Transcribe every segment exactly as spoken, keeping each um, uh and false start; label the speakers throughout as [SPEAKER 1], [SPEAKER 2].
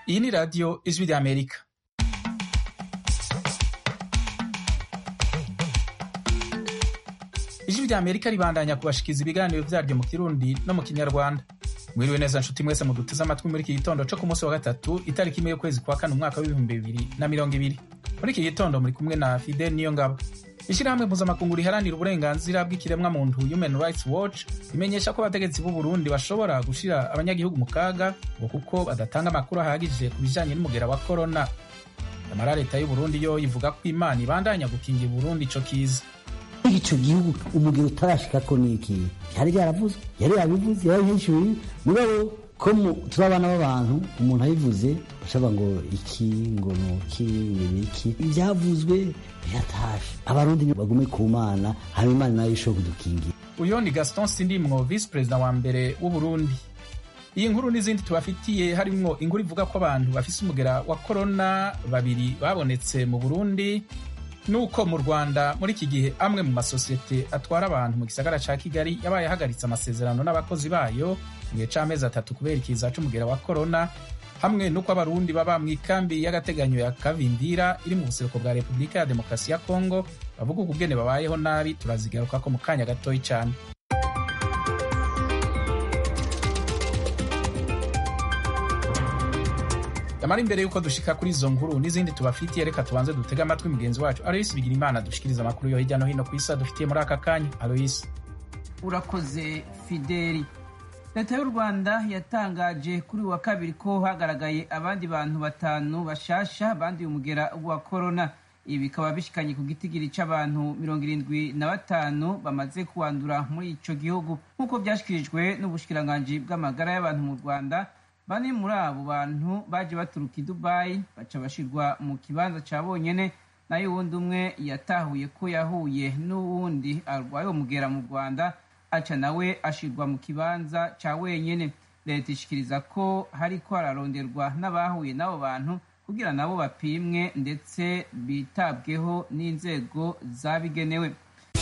[SPEAKER 1] Iyi ni radiyo Ijwi ry'Amerika. Ijwi ry'Amerika ribandanya kubashikiza ibiganiro vyaryo mu Kirundi no mu Kinyarwanda. Mwiriwe neza nshuti mwese muduteze amatwi muri iki gitondo co ku munsi wa gatatu itariki imwe y'ukwezi kwa kane umwaka w'ibihumbi bibiri na mirongo ibiri. Muri iki gitondo muri kumwe na Fidel Niyongabo. Ishirahamwe mpuzamakungu riharanira uburenganzira bw'ikiremwa muntu Human Rights Watch imenyesha ko abategetsi b'u Burundi bashobora gushira abanyagihugu mu kaga ngo kuko badatanga amakuru ahagije ku bijanye n'umugera wa corona. Amara leta y'u Burundi yo ivuga ko Imana ibandanya gukingira Burundi ico kiza.
[SPEAKER 2] Ico gihugu umugero utarashika ko niki yari yaravuze yari yabivuze yari hejuru mugabo ko turabana b'abantu umuntu ayivuze ashaba ngo iki ngo nuki iki ibyavuzwe byatashe abarundi bagume ku Mana hanyuma Imana nayo isho kudukingira.
[SPEAKER 1] Uyo ni Gaston Sindimwo, vice president wa mbere w'u Burundi. Iyi nkuru n'izindi tubafitiye harimwo inkuru ivuga ko abantu bafise umugera wa corona babiri babonetse mu Burundi, nuko mu Rwanda muri iki gihe amwe mu masosiyete atwara abantu mu gisagara ca Kigali yabaye ahagaritse amasezerano n'abakozi bayo mu gihe c'amezi atatu kubera ikiza c'umugera wa corona, hamwe nuko abarundi baba mw'ikambi y'agateganyo ya Kavimvira iri mu buseruko bwa Repubulika ya Demokarasi ya Kongo bavuga ukugene babayeho nabi. Turazigarukako mu kanya gatoyi cane. Yamara imbere yuko dushika kuri izo nkuru n'izindi tubafitiye, reka tubanze dutega amatwi mugenzi wacu Alois Bigirimana dushikiriza amakuru yo hirya no hino kw'isi dufitiye muri aka kanya. Alois.
[SPEAKER 3] Urakoze Fideli. Leta y'u Rwanda yatangaje kuri wa kabiri ko hagaragaye abandi bantu batanu bashasha banduye umugera wa corona. Ibi bikaba bishikanye ku gitigiri c'abantu mirongo irindwi na batanu bamaze kuwandura muri ico gihugu nk'uko vyashikirijwe n'ubushikiranganji bw'amagara y'abantu mu Rwanda. Bane muri abo bantu baje baturuka i Dubai baca bashirwa mu kibanza ca bonyene, nayo uwundi umwe yatahuye ko yahuye n'uwundi arwaye umugera mu Rwanda aca nawe ashirwa mu kibanza ca wenyene. Leta ishikiriza ko hariko hararonderwa n'abahuye n'abo bantu kugira nabo bapimwe ndetse bitabweho n'inzego zabigenewe.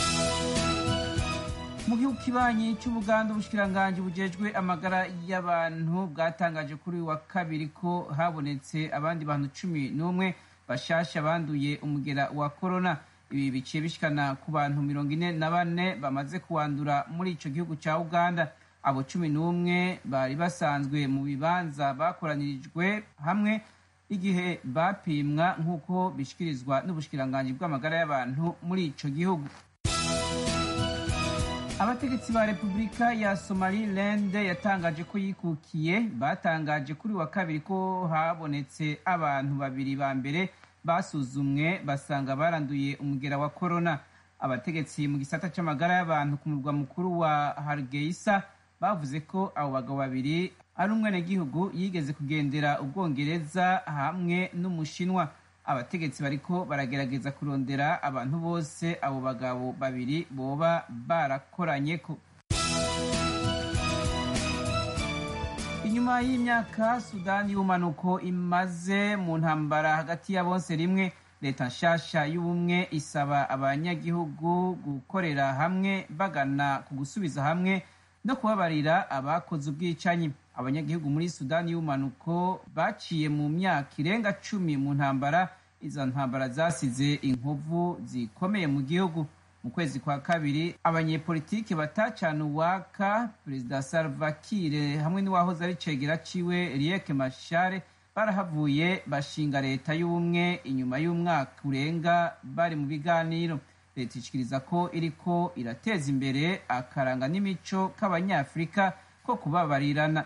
[SPEAKER 3] Mu gihugu kibanyi c'Ubuganda, ubushikiranganji bujejwe amagara y'abantu bwatangaje kuri wa kabiri ko habonetse abandi bantu cumi n'umwe bashasha banduye umugera wa corona. Ibi biciye bishikana ku bantu mirongo ine na bane bamaze kuwandura muri ico gihugu ca Uganda. Abo cumi n'umwe bari basanzwe mu bibanza bakoranirijwe hamwe igihe bapimwa nk'uko bishikirizwa n'ubushikiranganji bw'amagara y'abantu muri ico gihugu. Abategetsi ba Repubulika ya Somaliland yatangaje ko yikukiye batangaje kuri wa kabiri ko habonetse abantu babiri ba mbere basuzumwe basanga baranduye umugera wa corona. Abategetsi mu gisata c'amagara y'abantu ku murwa mukuru wa Hargeisa bavuze ko abo bagabo babiri ari umwenegihugu yigeze kugendera Ubwongereza hamwe n'Umushinwa. Abategetsi bariko baragerageza kurondera abantu bose abo bagabo babiri boba barakoranyeko. Inyuma y'imyaka Sudani y'ubumanuko imaze mu ntambara hagati ya bonse rimwe, leta nshasha y'ubumwe isaba abanyagihugu gukorera hamwe bagana ku gusubiza hamwe no kubabarira abakoze ubwicanyi. Abanyagihugu muri Sudani y'ubumanuko baciye mu myaka irenga cumi mu ntambara. Izo ntambara zasize inkovu zikomeye mu gihugu. Mu kwezi kwa kabiri abanyepolitiki batacana uwaka Perezida Salva Kiir hamwe n'uwahoze ari cegera ciwe Riek Machar barahavuye bashinga leta y'ubumwe inyuma y'umwaka urenga bari mu biganiro. Leta ishikiriza ko iriko irateza imbere akaranga n'imico k'Abanyafrika ko kubabarirana.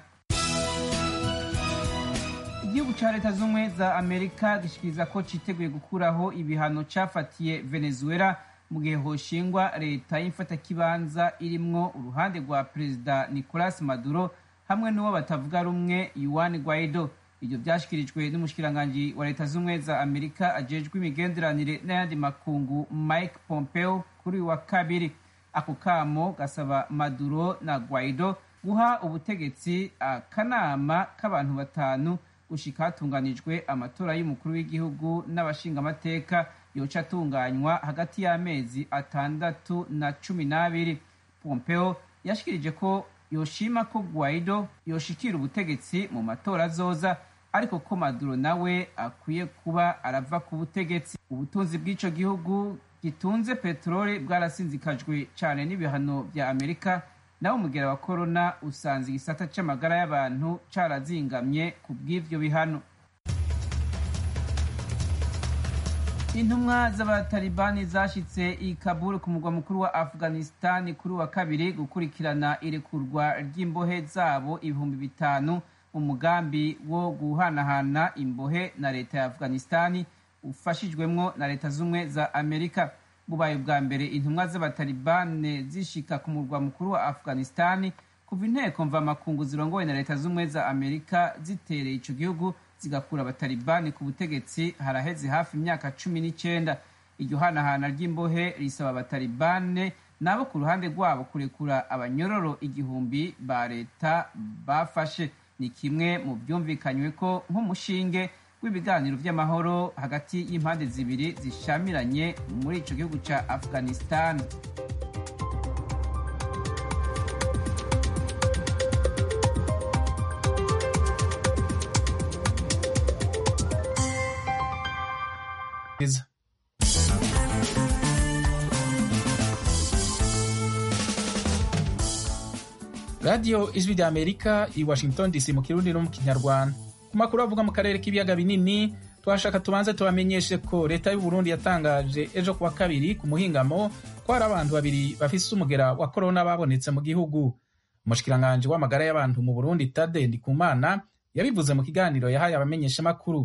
[SPEAKER 3] Igihugu ca Leta z'Ubumwe za Amerika gishikiriza ko citeguye gukuraho ibihano cafatiye Venezuela mu gihe hoshingwa leta y'imfatakibanza irimwo uruhande rwa Perezida Nicolas Maduro hamwe n'uwo batavuga rumwe Juan Guaido. Ivyo vyashikirijwe n'umushikiranganji wa Leta z'Ubumwe za Amerika ajejwe imigenderanire n'ayandi makungu Mike Pompeo kuri wa kabiri. Ako kamo gasaba Maduro na Guaido guha ubutegetsi akanama k'abantu batanu gushika hatunganijwe amatora y'umukuru w'igihugu n'abashingamateka yoca atunganywa hagati y'amezi atandatu na cumi n'abiri. Pompeo yashikirije ko yoshima ko Guaido yoshikira ubutegetsi mu matora azoza ariko ko Maduro nawe akwiye kuba arava ku butegetsi. Ubutunzi bw'ico gihugu gitunze peteroli bwarasinzikajwe cyane n'ibihano bya Amerika, naho umugera wa corona usanze igisata c'amagara y'abantu carazingamye ku bw'ivyo bihano. Intumwa z'abatalibani zashitse i Kabul ku mugwa mukuru wa Afghanistan kuri wa kabiri gukurikirana irekurwa ry'imbohe zabo ibihumbi bitanu mu mugambi wo guhanahana imbohe na leta ya Afghanistan ufashijwemwo na leta zumwe za Amerika. Bubaye bwa mbere intumwa z'abatalibani zishika ku mugwa mukuru wa Afghanistan kuva inteko mvamakungu zirongowe na leta zumwe za Amerika zitereye ico gihugu zigakura abatalibani ku butegetsi haraheze hafi imyaka cumi n'icenda. Iryo hanahana ry'imbohe risaba abatalibani nabo ku ruhande rwabo kurekura abanyororo igihumbi ba leta bafashe. Ni kimwe mu byumvikanywe ko nk'umushinge w'ibiganiro by'amahoro hagati y'impande zibiri zishamiranye muri ico gihugu ca Afghanistan.
[SPEAKER 1] Radio Ijwi rya Amerika i Washington D C mu Kirundi no mu Kinyarwanda. Ku makuru avuga mu karere k'ibiyaga binini, twashaka tubanze tubamenyeshe ko leta y'u Burundi yatangaje ejo kuwa kabiri ku muhingamo ko hari abantu babiri bafise umugera wa corona babonetse mu gihugu. Umushikiranganje w'amagara y'abantu mu Burundi Tade Ndikumana yabivuze mu kiganiro yahaye abamenyesha makuru.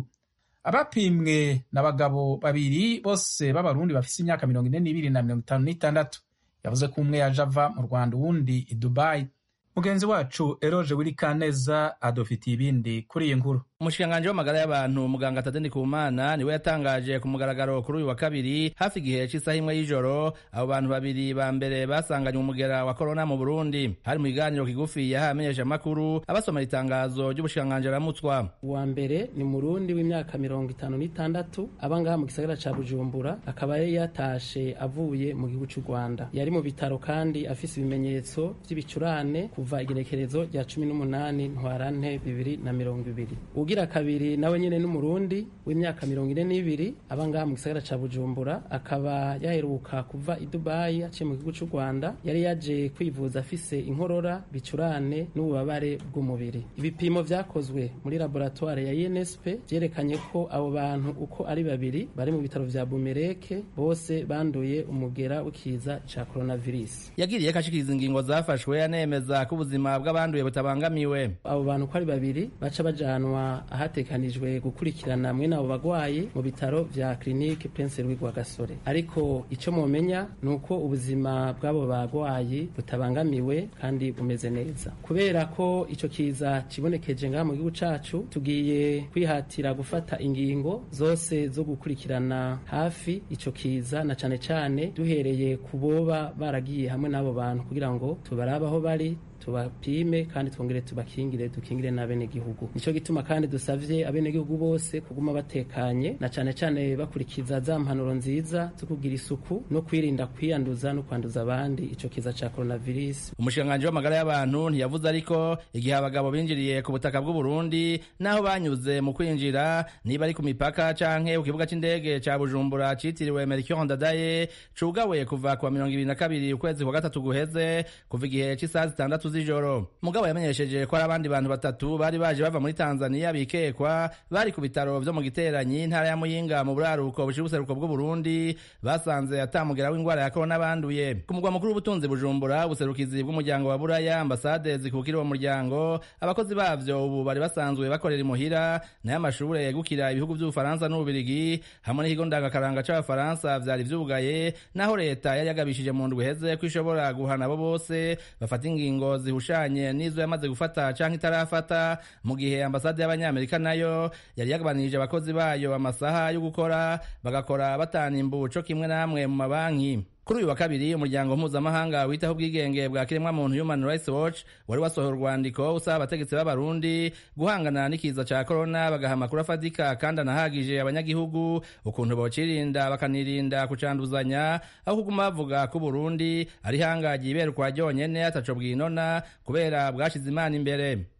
[SPEAKER 1] Abapimwe n'abagabo babiri bose b'abarundi bafise imyaka mirongo ine n'ibiri na mirongo itanu n'itandatu. Yavuze ko umwe yaje ava mu Rwanda uwundi i Dubai. Mugenzi wacu Eroje Wirikaneza adofitiye ibindi kuri iyi nkuru.
[SPEAKER 4] Umushikiranganje w'amagara y'abantu muganga Tade Ndikumana niwe yatangaje ku mugaragaro kuri uyu wa kabiri hafi igihe cy'isaha imwe y'ijoro abo bantu babiri ba mbere basanganye umugera wa corona mu Burundi. Hari mu kiganiro kigufi yahaye amenyesha makuru abasomera itangazo ry'ubushikiranganje aramutswa.
[SPEAKER 5] Uwa mbere ni Murundi w'imyaka mirongo itanu n'itandatu abangaha mu gisagara ca Bujumbura, akaba yari yatashe avuye mu gihugu cy'u Rwanda. Yari mu bitaro kandi afise ibimenyetso by'ibicurane kuva igenekerezo rya cumi n'umunani ntwarante bibiri na mirongo ibiri. Ugira kabiri nawe nyene n'umurundi w'imyaka mirongo ine n'ibiri abangaha mu gisagara ca Bujumbura, akaba yaheruka kuva i Dubai aciye mu gihugu cy'u Rwanda. Yari yaje kwivuza afise inkorora, bicurane n'ububabare bw'umubiri. Ibipimo vyakozwe muri laboratoire ya I N S P vyerekanye ko abo bantu uko ari babiri bari mu bitaro vya Bumereke bose banduye umugera w'ikiza ca coronavirus.
[SPEAKER 4] Yagiriye kashikiriza ingingo zafashwe anemeza ko ubuzima bw'abanduye butabangamiwe.
[SPEAKER 5] Abo bantu ko ari babiri baca bajanwa ahatekanijwe gukurikirana mwe nabo bagwayi mu bitaro vya Clinique Prince Louis Rwagasore. Ariko ico momenya nuko ubuzima bw'abo bagwayi butabangamiwe kandi bumeze neza. Kubera ko ico kiza kibonekeje ngaha mu gihugu cacu, tugiye kwihatira gufata ingingo zose zo gukurikirana hafi ico kiza, na cane cane duhereye kuboba baragiye hamwe n'abo bantu kugira ngo tubarabaho bari, tubapime kandi twongere tubakingire, dukingire n'abene gihugu. Nico gituma kandi dusavye abene gihugu bose kuguma batekanye, na cane cane bakurikiza za mpanuro nziza zo kugira isuku no kwirinda kwiyanduza no kwanduza abandi ico kiza ca coronavirus.
[SPEAKER 4] Umushikiranganje w'amagara y'abantu ntiyavuze ariko igihe abagabo binjiriye ku butaka bw'u Burundi naho banyuze mu kwinjira, niba ari ku mipaka canke ku kibuga c'indege ca Bujumbura citiriwe Melchior Ndadaye cugawe kuva ku mirongo ibiri na kabiri ukwezi kwa gatatu guheze kuva igihe c'isaha zitandatu z'ijoro. Mugabo yamenyesheje ko ari abandi bantu batatu bari baje bava muri Tanzania bikekwa bari ku bitaro vyo mu Giteranyi intara ya Muyinga mu buraruko bushira ubuseruko bw'u Burundi, basanze atamugera w'ingwara ya corona banduye. Ku mugwa mukuru w'ubutunzi Bujumbura, ubuserukizi bw'umuryango wa Buraya, ambasade zikukira uwo muryango, abakozi bavyo ubu bari basanzwe bakorera imuhira, nayo amashure yegukira ibihugu vy'Ubufaransa n'Ububirigi hamwe n'ikigo ndangakaranga c'Abafaransa vyari vyugaye, naho leta yari yagabishije mu ndwi heze ko ishobora guhana abo bose bafata ingingo zihushanye n'izo yamaze gufata canke itarafata, mu gihe ambasade y'Abanyamerika nayo yari yagabanije abakozi bayo amasaha yo gukora, bagakora batana imbuco kimwe namwe mu mabanki. Kuri uyu wa kabiri umuryango mpuzamahanga witaho ubwigenge bwa kiremwa muntu Human Rights Watch wari wasohoye urwandiko usaba abategetsi b'abarundi guhangana n'ikiza ca corona, bagaha amakuru afatika kandi anahagije abanyagihugu ukuntu bocirinda bakanirinda kucanduzanya, aho kuguma bavuga ko Burundi ari hangagiye iberukwa ryonyene ataco bwinona kubera bwashize Imana imbere.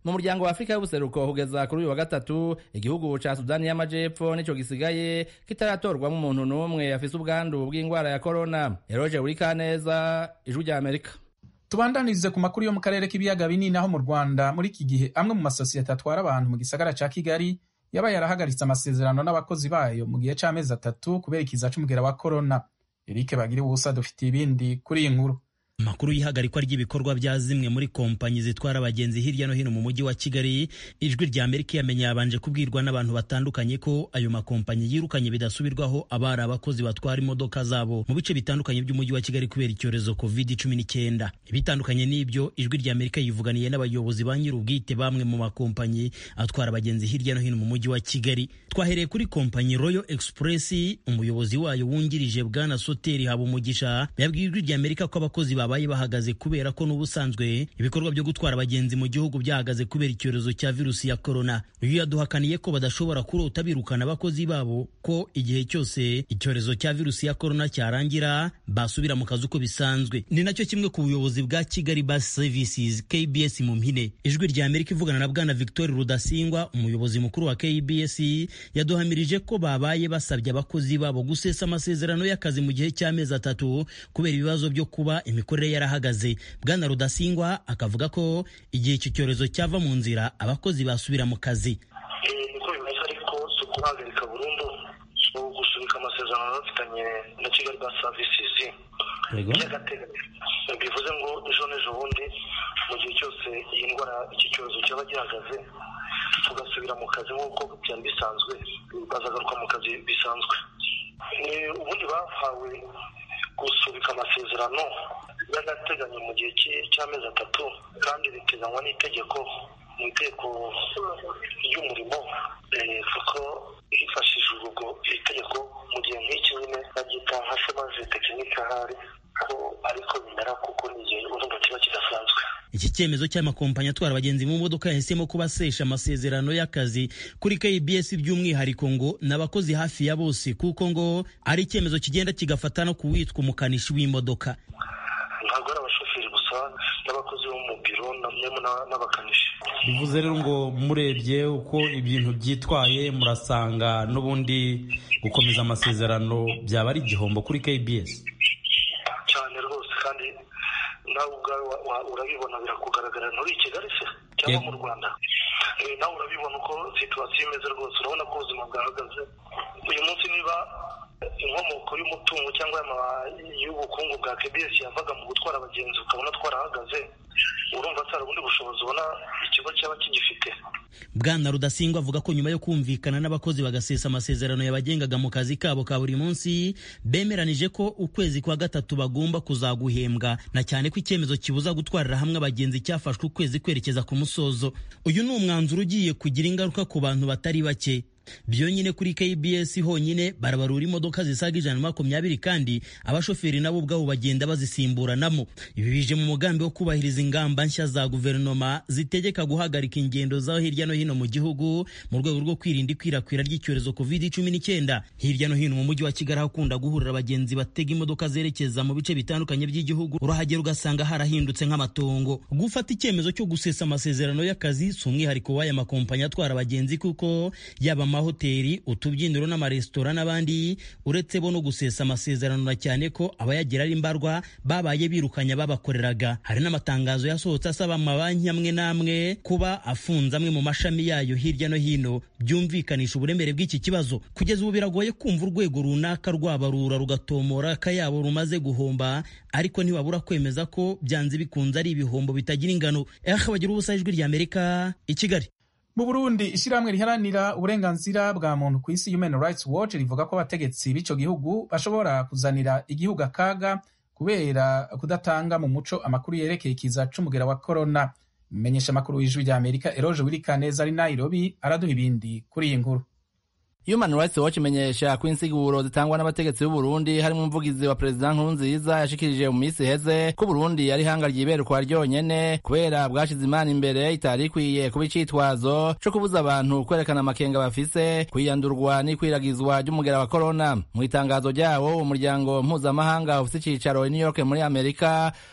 [SPEAKER 4] mu muryango wa Afrika y'ubuseruko kugeza kuri uyu wa gatatu igihugu ca Sudani y'amajepfo nico gisigaye kitaratorwamo umuntu n'umwe afise ubwandu bw'ingwara ya corona. Eroje Urikaneza, Ijwi rya Amerika.
[SPEAKER 1] Tubandanirize ku makuru yo mu karere k'ibiyaga binini aho mu Rwanda muri iki gihe amwe mu masosiyete atwara abantu mu gisagara ca Kigali yaba yarahagaritse amasezerano n'abakozi bayo mu gihe c'amezi atatu kubera ikiza c'umugera wa corona. Eric Bagira ubusa dufitiye ibindi kuri iyi nkuru.
[SPEAKER 6] Makuru y'ihagarikwa ry'ibikorwa bya zimwe muri kompanyi zitwara abagenzi hirya no hino mu mujyi wa Kigali, Ijwi rya Amerika yamenye yabanje kubwirwa n'abantu batandukanye ko ayo makompanyi yirukanye bidasubirwaho abari abakozi batwara imodoka zabo mu bice bitandukanye by'umujyi wa Kigali kubera icyorezo covid cumi n'icyenda. Bitandukanye n'ibyo, Ijwi rya Amerika yivuganiye n'abayobozi ba nyir'ubwite bamwe mu makompanyi atwara abagenzi hirya no hino mu mujyi wa Kigali. Twahereye kuri kompanyi Royal Express, umuyobozi wayo wungirije Bwana Soteri Habumugisha yabwiye Ijwi rya Amerika ko abakozi babaye bahagaze kubera ko n'ubusanzwe ibikorwa byo gutwara abagenzi mu gihugu byahagaze kubera icyorezo cya virusi ya corona. Uyu yaduhakaniye ko badashobora kurota birukana abakozi babo, ko igihe cyose icyorezo cya virusi ya corona cyarangira basubira mu kazi uko bisanzwe. Ni nacyo kimwe ku buyobozi bwa Kigali Bus Services K B S mu mpine. Ijwi rya Amerika ivugana na Bwana Victor Rudasingwa, umuyobozi mukuru wa K B S, yaduhamirije ko babaye basabye abakozi babo gusesa amasezerano y'akazi mu gihe cy'amezi atatu kubera ibibazo byo kuba imikorere yarahagaze. Bwana Rudasingwa akavuga ko igihe icyo cyorezo cyava mu nzira abakozi basubira mu kazi.
[SPEAKER 7] Niko bimeze, ariko si ukuhagarika burundu, ni ugusubika amasezerano bafitanye na Kigali Bus Services by'agateganyo. Bivuze ngo ejo n'ejo bundi mu gihe cyose iyi ndwara iki cyorezo cyaba gihagaze tugasubira mu kazi nk'uko byari bisanzwe, bazagaruka mu kazi bisanzwe. Ubundi bahawe gusubika amasezerano y'agateganyo mu gihe cy'amezi atatu, kandi biteganywa n'itegeko mu itegeko ry'umurimo, kuko hifashishijwe ubwo iri tegeko mu gihe nk'iki nyine baryita nka chômage technique ahari ko ariko bimera kuko ni igihe urumva kiba kidasanzwe.
[SPEAKER 6] Iki cyemezo cy'amakompanyi atwara abagenzi mu modoka yahisemo kubasesha amasezerano y'akazi kuri K B S by'umwihariko ngo n'abakozi hafi ya bose, kuko ngo ari icyemezo kigenda kigafata no kuwitwa umukanishi w'imodoka.
[SPEAKER 7] Ntabwo ari abashoferi gusa n'abakozi bo mu biro n'abakanishi.
[SPEAKER 8] Bivuze rero ngo murebye uko ibintu byitwaye murasanga n'ubundi gukomeza amasezerano byaba ari igihombo kuri K B S
[SPEAKER 7] cyane rwose, kandi nawe ubwawe urabibona, birakugaragara nturi i Kigali se cyangwa mu Rwanda, nawe urabibona uko situasiyo imeze rwose, urabona ko ubuzima bwahagaze uyu munsi. Niba inkomoko y'umutungo cyangwa y'ubukungu bwa K B S yavaga mu gutwara abagenzi ukabona twarahagaze, urumva atari ubundi bushobozi ubona ikigo cyaba kigifite.
[SPEAKER 6] Bwana Rudasingwa avuga ko nyuma yo kumvikana n'abakozi bagasesa amasezerano yabagengaga mu kazi kabo ka buri munsi, bemeranije ko ukwezi kwa gatatu bagomba kuzaguhembwa, na cyane ko icyemezo kibuza gutwarira hamwe abagenzi cyafashwe ukwezi kwerekeza ku musozo. Uyu ni umwanzuro ugiye kugira ingaruka ku bantu batari bake. Byonyine kuri K B S honyine barabarura imodoka zisaga ijana na makumyabiri, kandi abashoferi nabo ubwabo bagenda bazisimburanamo. Ibi bije mu mugambi wo kubahiriza ingamba nshya za guverinoma zitegeka guhagarika ingendo zaho hirya no hino mu gihugu mu rwego rwo kwirinda ikwirakwira ry'icyorezo covid cumi n'icyenda. Hirya no hino mu mujyi wa Kigali hakunda guhurira abagenzi batega imodoka zerekeza mu bice bitandukanye by'igihugu, urahagera ugasanga harahindutse nk'amatongo. Gufata icyemezo cyo gusesa amasezerano y'akazi si umwihariko w'aya makompanyi atwara abagenzi, kuko yaba amahoteli, utubyiniro n'amaresitora n'abandi, uretse bo no gusesa amasezerano, na cyane ko abayagira ari mbarwa babaye birukanya babakoreraga. Hari n'amatangazo yasohotse asaba amabanki amwe n'amwe kuba afunze amwe mu mashami yayo hirya no hino, byumvikanisha uburemere bw'iki kibazo. Kugeza ubu biragoye kumva urwego runaka rwabarura rugatomora akayabo rumaze guhomba, ariko ntibabura kwemeza ko byanze bikunze ari ibihombo bitagira ingano. Eh, Bagira ubusa, Ijwi rya Amerika, i Kigali.
[SPEAKER 1] Mu Burundi, ishyirahamwe riharanira uburenganzira bwa muntu ku isi Human Rights Watch rivuga ko abategetsi b'ico gihugu bashobora kuzanira igihugu akaga kubera kudatanga mu muco amakuru yerekeye ikiza c'umugera wa corona. Menyesha makuru w'Ijwi rya Amerika Eroje Urikaneza ari Nairobi araduha ibindi kuri iyi nkuru.
[SPEAKER 4] Human Rights Watch imenyesha ko insiguro zitangwa n'abategetsi b'u Burundi harimo umuvugizi wa President Nkurunziza yashikirije mu minsi heze ko Burundi ari hanga ryiberukwa ryonyene kubera bwashize imana imbere itari ikwiye kuba icitwazo co kubuza abantu kwerekana amakenga bafise kwiyandurwa n'ikwiragizwa ry'umugera wa corona. Mu itangazo ryawo umuryango mpuzamahanga ufite icicaro i New York muri Amerika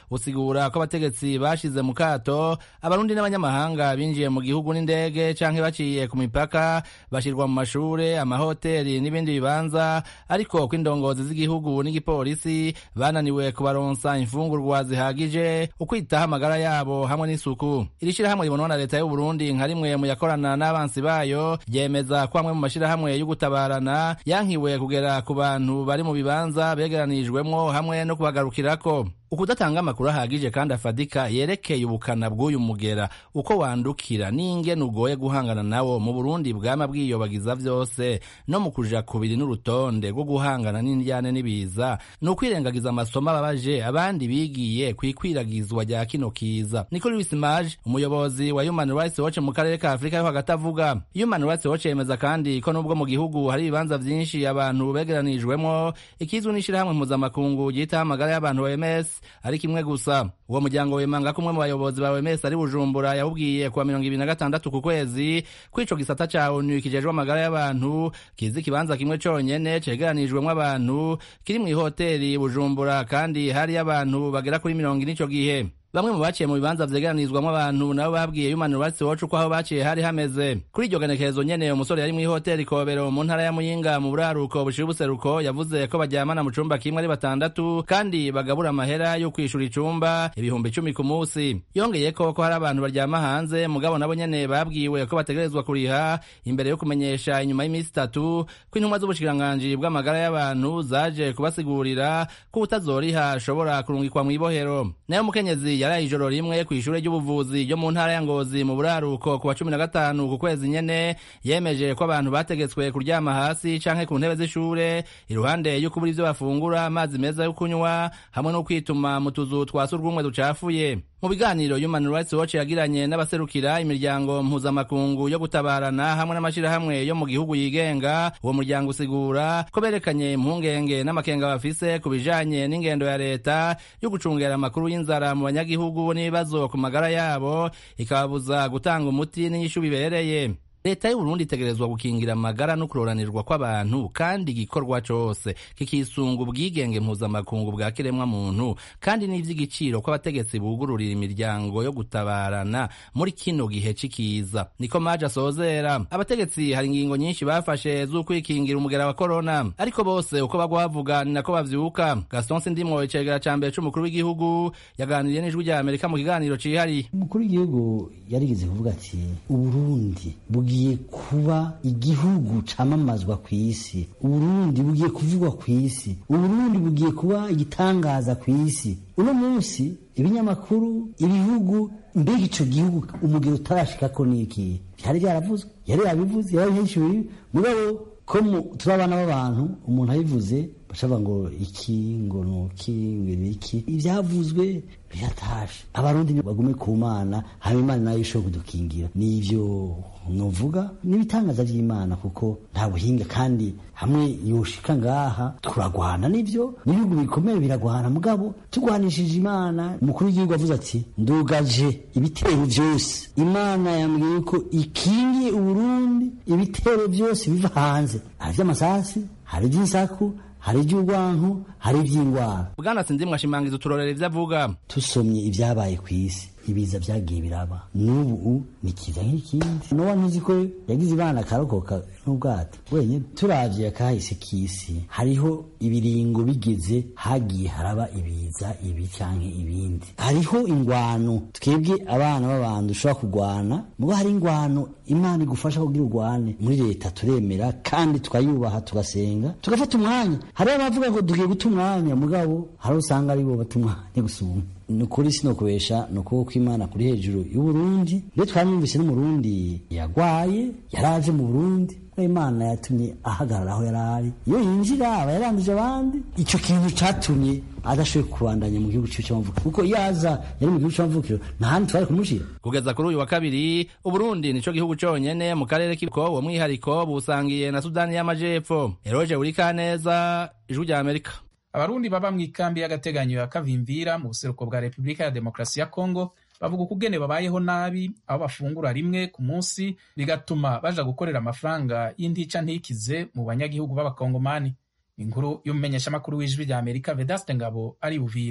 [SPEAKER 4] usigura ko abategetsi bashize mu kato abarundi n'abanyamahanga binjiye mu gihugu n'indege canke baciye ku mipaka bashirwa mu mashure, amahoteli n'ibindi bibanza, ariko ko indongozi z'igihugu n'igipolisi bananiwe kubaronsa imfungurwa zihagije, ukwitaho amagara yabo hamwe n'isuku. Iri shirahamwe ribonwa na leta y'u Burundi nka rimwe mu yakorana n'abansi bayo, ryemeza ko amwe mu mashirahamwe yo gutabarana yankiwe kugera ku bantu bari mu bibanza begeranijwemwo hamwe no kubagarukirako. Ukudatanga amakuru ahagije kandi afadika yerekeye ubukana bw'uyu mugera, uko wandukira n'ingene ugoye guhangana nawo mu Burundi bwama bwiyobagiza vyose no mu kuja kubiri n'urutonde rwo guhangana n'indyane n'ibiza, ni ukwirengagiza amasomo ababaje abandi bigiye kwikwiragizwa rya kino kiza. Niko Louis Mage, umuyobozi wa Human Rights Watch mu karere ka Afrika yo hagati avuga. Human Rights Watch yemeza kandi ko nubwo mu gihugu hari ibibanza vyinshi abantu begeranijwemwo, ikizwe n'ishirahamwe mpuzamakungu ryitaho amagara y'abantu O M S ari kimwe gusa. Uwo muryango wemanga ko umwe mu bayobozi ba O M S ari Bujumbura yawubwiye kuwa mirongo ibiri na gatandatu ku kwezi kwico gisata ca O N U kijejwe amagara y'abantu kizi kibanza kimwe conyene cegeranijwemwo abantu kiri mu hoteli Bujumbura, kandi hari abantu bagera kuri mirongo ine ico gihe. Bamwe mu baciye mu bibanza vyegeranizwamwo abantu nabo babwiye Human Rights Watch uko aho baciye hari hameze. Kuri iryo genekerezo nyene umusore yari mu hoteli Kobero mu ntara ya Muyinga mu buraruko bushira ubuseruko yavuze ko baryamana mu cumba kimwe ari batandatu kandi bagabura amahera yo kwishura icumba ibihumbi icumi ku musi. Yongeye ko ko hari abantu baryama hanze, mugabo nabo nyene babwiwe ko bategerezwa kuriha imbere yo kumenyesha inyuma y'imisi itatu ko intumwa z'ubushikiranganji bw'amagara y'abantu zaje kubasigurira ko utazoriha ashobora kurungikwa mw'ibohero. Nayo mukenyezi yaraye ijoro rimwe kw'ishure ry'ubuvuzi ryo mu ntara ya Ngozi mu buraruko kuwa cumi na gatanu ku kwezi nyene yemeje ko abantu bategetswe kuryama hasi canke ku ntebe z'ishure iruhande yo kubura ivyo bafungura, amazi meza yo kunywa hamwe no kwituma mu tuzu twa surwumwe ducafuye. Mu biganiro Human Rights Watch yagiranye n'abaserukira imiryango mpuzamakungu yo gutabarana hamwe n'amashirahamwe yo mu gihugu yigenga, uwo muryango usigura ko berekanye impungenge n'amakenga bafise ku bijanye n'ingendo ya leta yo gucungera amakuru y'inzara mu banyagihugu n'ibibazo ku magara yabo, ikababuza gutanga umuti n'inyishu bibereye. Leta y'u Burundi itegerezwa gukingira amagara no kuroranirwa kw'abantu, kandi igikorwa cose kikisunga ubwigenge mpuzamakungu bwa kiremwa muntu, kandi n'ivy'igiciro ko abategetsi bugururira imiryango yo gutabarana muri kino gihe cikiza. Niko Mage asozera. Abategetsi hari ingingo nyinshi bafashe z'ukwikingira umugera wa corona, ariko bose uko bagwa bavuga ni nako bavyuka. Gaston Sindimwo icegera ca mbere c'umukuru w'igihugu yaganiriye n'ijwi rya Amerika mu kiganiro cihari.
[SPEAKER 2] Umukuru w'igihugu yarigeze kuvuga ati Uburundi bugiye kuba igihugu camamazwa kw'isi, Uburundi bugiye kuvugwa kw'isi, Uburundi bugiye kuba igitangaza kw'isi. Uno munsi ibinyamakuru, ibihugu, mbega ico gihugu umugero utarashikako niki byari byaravuzwe, yari yabivuze, yari yahishuye. Mugabo ko turabana b'abantu umuntu ayivuze bashaba ngo iki ngo nuki ngiri iki, ivyavuzwe biratashe. Abarundi bagume ku Mana, hama Imana nayo ishobora kudukingira. Nivyo novuga n'ibitangaza vy'Imana, kuko nta buhinga, kandi hamwe yoshika ngaha turagwana. Nivyo n'ibihugu bikomeye biragwana, mugabo tugwanishije Imana. Umukuru w'igihugu avuze ati ndugaje ibitero vyose. Imana yambwiye ko ikingiye Uburundi ibitero vyose biva hanze, hari vy'amasasi, hari vy'insaku, hari iby'urwanko, hari iby'ingwara.
[SPEAKER 4] Bwana Sindimwo ashimangiza uturorero ivyo avuga.
[SPEAKER 2] Tusomye ibyabaye kw'isi, ibiza vyagiye biraba, n'ubu ni kiza nk'ikindi. Nowa ntuzi ko yagize ibana akarokoka n'ubwato wenyine. Turavye akahise k'isi, hariho ibiringo bigeze hagiye haraba ibiza ibi canke ibindi. Hariho ingwano twebwe abana b'abantu ushobora kugwana, mugo hari ingwano Imana igufasha kugira urwane. Muri leta turemera kandi twayubaha, tugasenga, tugafata umwanya. Hari abavuga ngo dugiye guta umwanya, mugabo hari usanga ari bo bata umwanya gusuma. Nukuri sinokubesha, nuko Imana kuri hejuru y'u Burundi. Rero twamwumvise n'umurundi yagwaye, yaraje mu Burundi, Imana yatumye ahagarara aho yarari. Iyo yinjira aba yaranduje abandi. Ico kintu catumye adashoboye kubandanya mu gihugu cy'amavukiro, kuko yaza yari mu gihugu cy'amavukiro nta handi twari kumushira.
[SPEAKER 4] Kugeza kuri uyu wa kabiri, Uburundi nico gihugu conyene mu karere k'iko uwo mwihariko busangiye na Sudani y'Amajepfo. Eroje Urikaneza, Ijwi rya Amerika.
[SPEAKER 1] Abarundi baba mu ikambi y'agateganyo ya Kavimvira mu buseruko bwa Repubulika ya Demokarasi ya Kongo bavuga ukugene babayeho nabi, aho bafungura rimwe ku munsi, bigatuma baja gukorera amafaranga y'intica ntikize mu banyagihugu b'abakongomani. Inkuru y'umumenyeshamakuru w'Ijwi rya Amerika Vedaste Ngabo ari Uvira.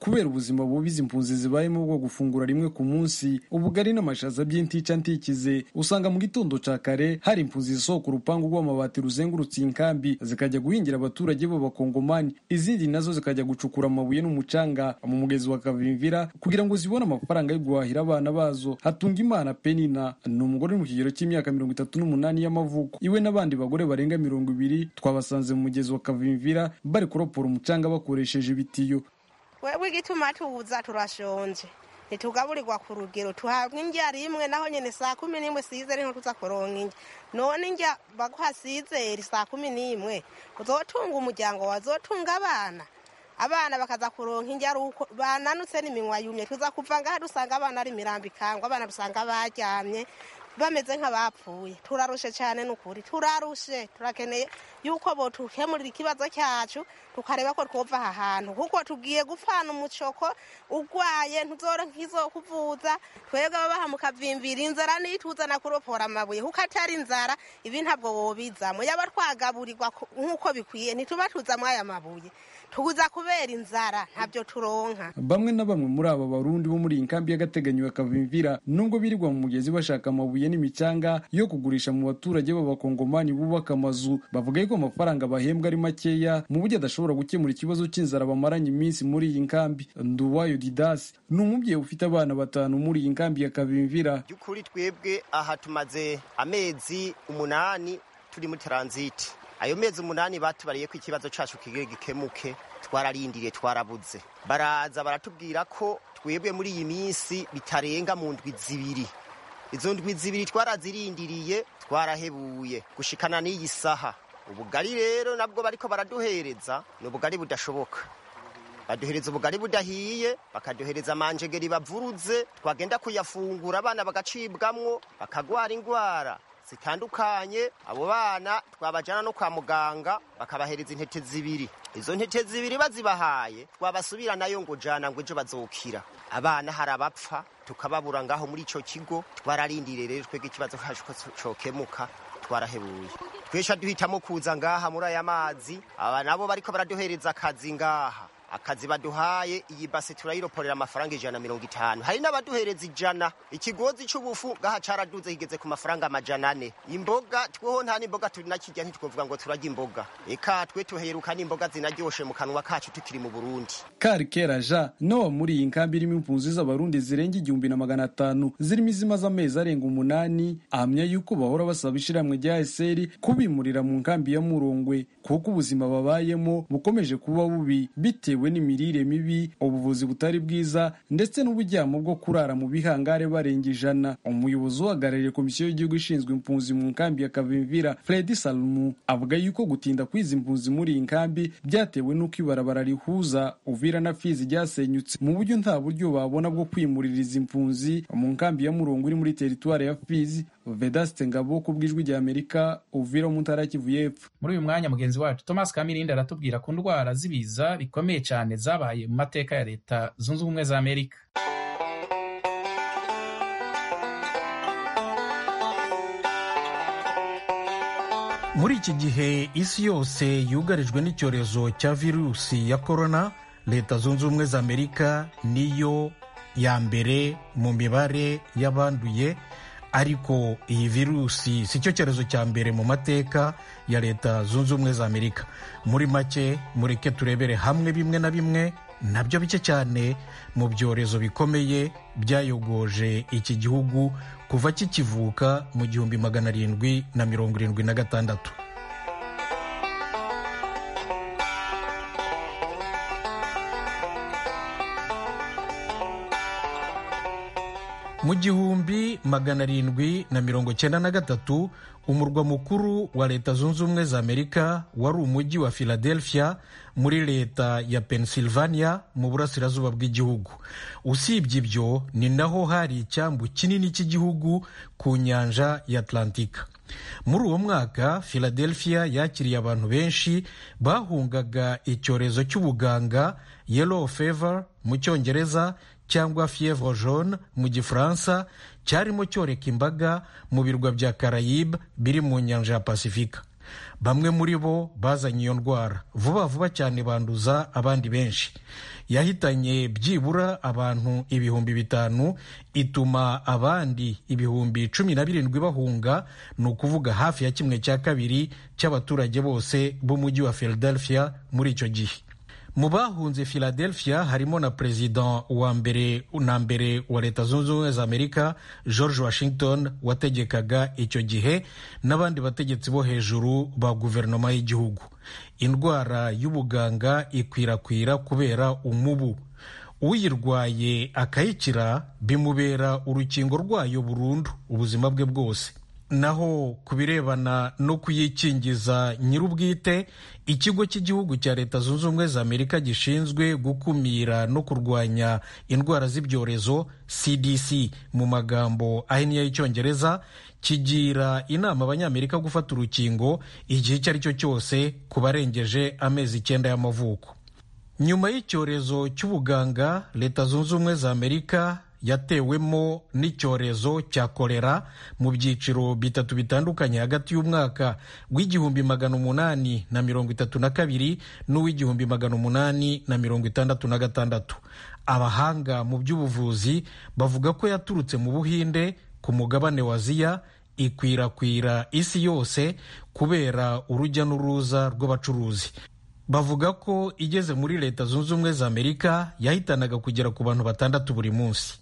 [SPEAKER 9] kubera ubuzima bubi izi mpunzi zibayemo bwo gufungura rimwe ku munsi ubugari n'amashaza by'intica ntikize. Usanga mu gitondo ca kare hari impunzi zisohoka urupangu rw'amabati ruzengurutse inkambi zikajya guhingira abaturage b'abakongomani, izindi nazo zikajya gucukura amabuye n'umucanga mu mugezi wa Kavimvira kugira ngo zibone amafaranga yo guhahira abana bazo. Hatungimana Penina ni umugore mu kigero cy'imyaka mirongo itatu n'umunani y'amavuko. Iwe n'abandi bagore barenga mirongo ibiri twabasanze mu mugezi wa Kavimvira bari kuropora umucanga bakoresheje ibitiyo.
[SPEAKER 10] Wewe igituma tuza turashonje ntitugaburirwa ku rugero tuhabwa indya rimwe naho nyene saa kumi n'imwe sizeri nko tuza kuronka indya none indya baguha sizeri saa kumi n'imwe uzotunga umuryango wazotunga abana abana bakaza kuronka indya ari uko bananutse n'iminwa yumye tuza kuva ngaha dusanga abana ari mirambi kangwa abana dusanga baryamye bameze nk'abapfuye. Turarushe cyane n'ukuri turarushe turakeneye yuko bo tukemurira ikibazo cyacu tukareba ko twova aha hantu kuko tugiye gupfana umucoko ugwaye ntuzoro nkizo kuvuza twebwe babaha mu Kavimvira inzara nituzana kuropora amabuye kuko atari inzara ibi ntabwo wobizamo yaba twagaburirwa nk'uko bikwiye ntituba tuzamo aya mabuye tuguza kubera inzara ntabyo turonka.
[SPEAKER 9] Bamwe na bamwe muri aba barundi bo muri inkambi y'agateganyo ya Kavimvira nubwo birirwa mu mugezi bashaka amabuye n'imicanga yo kugurisha mu baturage b'abakongomani bubaka amazu, bavuga ko amafaranga bahembwa ari makeya mu buryo adashobora gukemura ikibazo cy'inzara bamaranye iminsi muri iyi nkambi. Nduwayo Didas ni umubyeyi ufite abana batanu muri iyi nkambi ya Kavimvira.
[SPEAKER 11] Byukuri twebwe aha tumaze amezi umunani turi muri transit. Ayo mezi umunani batubariye ko ikibazo cacu kigire gikemuke twararindiriye twarabuze. Baraza baratubwira ko twebwe muri iyi minsi bitarenga mu ndwi zibiri. Izo ndwi zibiri twarazirindiriye twarahebuye gushikana n'iyi saha. Ubugari rero nabwo bariko baraduhereza n'ubugari budashoboka. Baduhereza ubugari budahiye bakaduhereza manjegeri bavuruze twagenda kuyafungura abana bagacibwamwo bakagwara ingwara zitandukanye. Abo bana twabajana no kwa muganga bakabahereza intete zibiri. Izo ntete zibiri bazibahaye twabasubira nayo ngo jana ngo ejo bazokira. Abana harabapfa tukababura ngaho muri ico kigo. Twararindiriye rero twege ikibazo cyacu cokemuka twarahebuye. Twesha duhitamo kuza ngaha muri aya mazi. Aba nabo bariko baraduhereza akazi ngaha. Akazi baduhaye iyi base turayiroporera amafaranga ijana na mirongo itanu. Hari n'abaduhereza ijana. Ikigozi c'ubufu gaha caraduze higeze ku mafaranga amajana ane. Imboga tweho nta n'imboga turi nakirya ntitwovuga ngo turajya imboga. Eka twe tuheruka n'imboga zinaryoshe mu kanwa kacu tukiri mu Burundi.
[SPEAKER 9] Karikera Ja no muri iyi nkambi irimo impunzi z'abarundi zirenga igihumbi na magana atanu zirimo izimaze amezi arenga umunani, ahamya yuko bahora basaba ishiramwe rya S R kubimurira mu nkambi ya Murongwe kuko ubuzima babayemo bukomeje kuba bubi bitewe n'imirire mibi, ubuvuzi butari bwiza ndetse n'ubujyamo bwo kurara mu bihangare barenga ijana. Umuyobozi uhagarariye komisiyo y'igihugu ishinzwe impunzi mu nkambi ya Kavimvira Fredy Salumu avuga yuko gutinda kwiza impunzi muri iyi nkambi byatewe n'uko ibarabara rihuza Uvira na Fizi ryasenyutse mu buryo nta buryo babona bwo kwimurira izi impunzi mu nkambi ya Murongo iri muri teritwari ya Fizi. Vedaste Ngabo ku bw'ijwi rya Amerika Uvira mu ntara Kivu y'Epfo.
[SPEAKER 1] Muri uyu mwanya mugenzi wacu Thomas Kamirindi aratubwira ku ndwara zibiza bikomeye cyane zabaye mu mateka ya Leta Zunze Ubumwe za Amerika.
[SPEAKER 12] Muri iki gihe isi yose yugarijwe n'icyorezo cya virusi ya corona, Leta Zunze Ubumwe za Amerika niyo ya mbere mu mibare y'abanduye. Ariko iyi virusi si cyo cyorezo cya mbere mu mateka ya Leta Zunze Ubumwe za Amerika. Muri make mureke turebere hamwe bimwe na bimwe nabyo bike cyane mu byorezo bikomeye byayogoje iki gihugu kuva kikivuka mu gihumbi magana arindwi na mirongo irindwi na gatandatu. Mu gihumbi magana arindwi na mirongo cyenda na gatatu umurwa mukuru wa Leta Zunze Ubumwe za Amerika wari umujyi wa Philadelphia muri leta ya Pennsylvania mu burasirazuba bw'igihugu. Usibye ibyo ni naho hari icyambu kinini cy'igihugu ku nyanja ya Atlantika. Muri uwo mwaka Philadelphia yakiriye abantu benshi bahungaga icyorezo cy'ubuganga yellow fever mu Cyongereza cyangwa fièvre jaune mu Gifaransa cyarimo cyoreka imbaga mu birwa bya Caraïbe biri mu nyanja ya Pasifika. bamwe muri bo bazanye iyo ndwara vuba vuba cyane banduza abandi benshi. Yahitanye byibura abantu ibihumbi bitanu, ituma abandi ibihumbi cumi na birindwi bahunga, ni ukuvuga hafi ya kimwe cya kabiri cy'abaturage bose b'umujyi wa Philadelphia muri icyo gihe. Mu bahunze Philadelphia harimo na perezida wa mbere na mbere wa Leta Zunze Ubumwe za Amerika George Washington wategekaga icyo gihe, n'abandi bategetsi bo hejuru ba guverinoma y'igihugu. Indwara y'ubuganga ikwirakwira kubera umubu. Uyirwaye akayikira bimubera urukingo rwayo burundu ubuzima bwe bwose. Naho ku birebana no kuyikingiza nyir'ubwite, ikigo cy'igihugu cya Leta Zunze Ubumwe za Amerika gishinzwe gukumira no kurwanya indwara z'ibyorezo C D C mu magambo ahinnye y'icyongereza, kigira inama abanyamerika gufata urukingo igihe icyo ari cyo cyose ku barengeje amezi icyenda y'amavuko. Nyuma y'icyorezo cy'ubuganga, Leta Zunze Ubumwe za Amerika yatewemo n'icyorezo cya kolera mu byiciro bitatu bitandukanye hagati y'umwaka w'igihumbi magana umunani na mirongo itatu na kabiri n'uw'igihumbi magana umunani na mirongo itandatu na gatandatu. Abahanga mu by'ubuvuzi bavuga ko yaturutse mu Buhinde ku mugabane wa Aziya, ikwirakwira isi yose kubera urujya n'uruza rw'abacuruzi. Bavuga ko igeze muri Leta Zunze Ubumwe za Amerika yahitanaga kugera ku bantu batandatu buri munsi.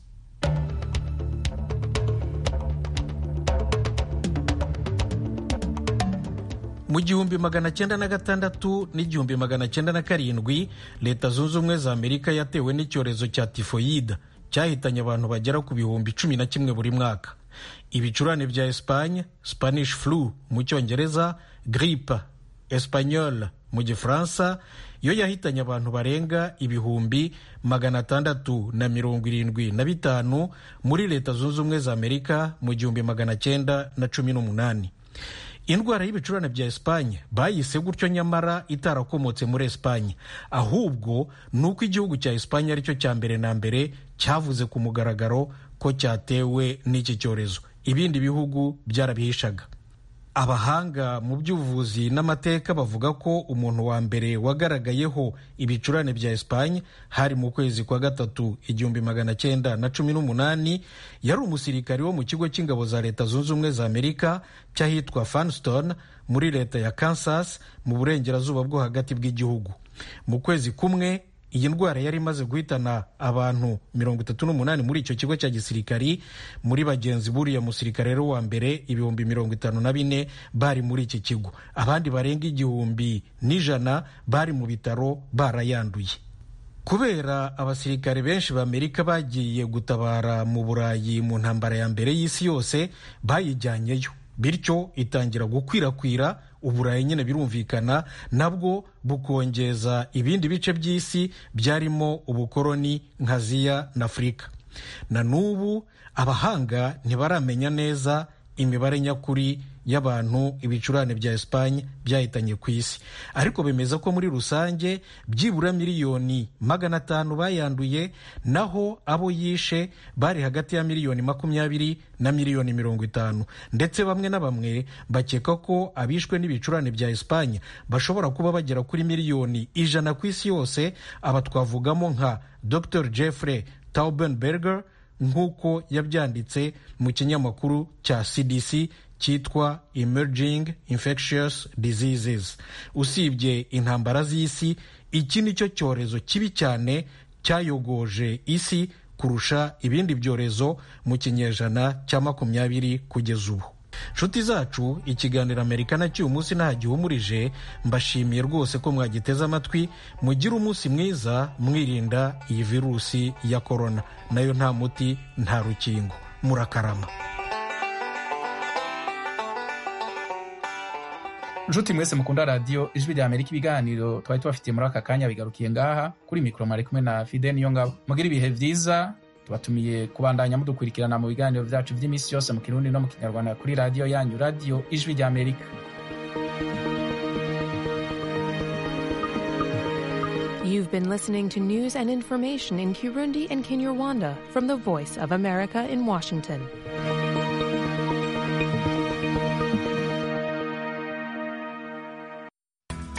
[SPEAKER 12] Mu gihumbi magana cyenda na gatandatu n'igihumbi magana cyenda na karindwi, Leta Zunze Ubumwe za Amerika yatewe n'icyorezo cya tifoyide cyahitanye abantu bagera ku bihumbi cumi na kimwe buri mwaka. Ibicurane bya Espagne, Spanish flu mu cyongereza, grippe espagnole mu gifaransa, yo yahitanye abantu barenga ibihumbi magana atandatu na mirongo irindwi na bitanu muri Leta Zunze Ubumwe za Amerika mu gihumbi magana cyenda na cumi n'umunani. Indwara y'ibicurane bya Espagne bayise gutyo nyamara itarakomotse muri Espagne, ahubwo nuko igihugu cya Espagne aricyo cya mbere na mbere cyavuze ku mugaragaro ko cyatewe n'iki cyorezo. Ibindi bihugu byarabihishaga. Abahanga mu by'ubuvuzi n'amateka bavuga ko umuntu wa mbere wagaragayeho ibicurane bya Espagne hari mu kwezi kwa gatatu igihumbi magana cyenda na cumi n'umunani, yari umusirikari wo mu kigo cy'ingabo za Leta Zunze Ubumwe za Amerika cyahitwa Fanston muri leta ya Kansas mu burengerazuba bwo hagati bw'igihugu. Mu kwezi kumwe iyi ndwara yari imaze guhitana abantu mirongo itatu n'umunani muri icyo kigo cya gisirikari. Muri bagenzi buriya musirikare rero wa mbere ibihumbi mirongo itanu na bine bari muri iki kigo, abandi barenga igihumbi n'ijana bari mu bitaro barayanduye. Kubera abasirikare benshi b'Amerika bagiye gutabara mu Burayi mu ntambara ya mbere y'isi yose, bayijyanyeyo, bityo itangira gukwirakwira. Uburayi nyine birumvikana nabwo bukongeza ibindi bice by'isi byarimo ubukoroni nka Aziya na Afurika. Na n'ubu abahanga ntibaramenya neza imibare nyakuri y'abantu ibicurane bya Espagne byahitanye ku isi, ariko bemeza ko muri rusange byibura miliyoni magana atanu bayanduye, naho abo yishe bari hagati ya miliyoni makumyabiri na miliyoni mirongo itanu, ndetse bamwe na bamwe bakeka ko abishwe n'ibicurane bya Espagne bashobora kuba bagera kuri miliyoni ijana ku isi yose. Aba twavugamo nka Doctor Jeffrey Taubenberger nk'uko yabyanditse mu kinyamakuru cya C D C cyitwa Emerging Infectious Diseases. Usibye intambara z'isi, iki ni cyo cyorezo kibi cyane cyayogoje isi kurusha ibindi byorezo mu kinyejana cya makumyabiri kugeza ubu. Nshuti zacu, ikiganiro Amerikana cy'uyu munsi nta gihumurije. Mbashimiye rwose ko mwagiteze amatwi. Mugire umunsi mwiza, mwirinda iyi virusi ya korona, nayo nta muti nta rukingo. Murakarama.
[SPEAKER 1] Nshuti mwese mukunda radio Ijwi rya Amerika, ibiganiro twari tubafitiye muri aka kanya bigarukiye ngaha. Kuri mikoro mwari kumwe na Fidel Niyongabo. Mugire ibihe byiza. Tubatumiye kubandanya mudukurikirana mu biganiro byacu by'imisi yose mu Kirundi no mu Kinyarwanda kuri radio yanyu, Radio Ijwi rya Amerika.
[SPEAKER 13] You've been listening to news and information in Kirundi and Kinyarwanda from the Voice of America in Washington.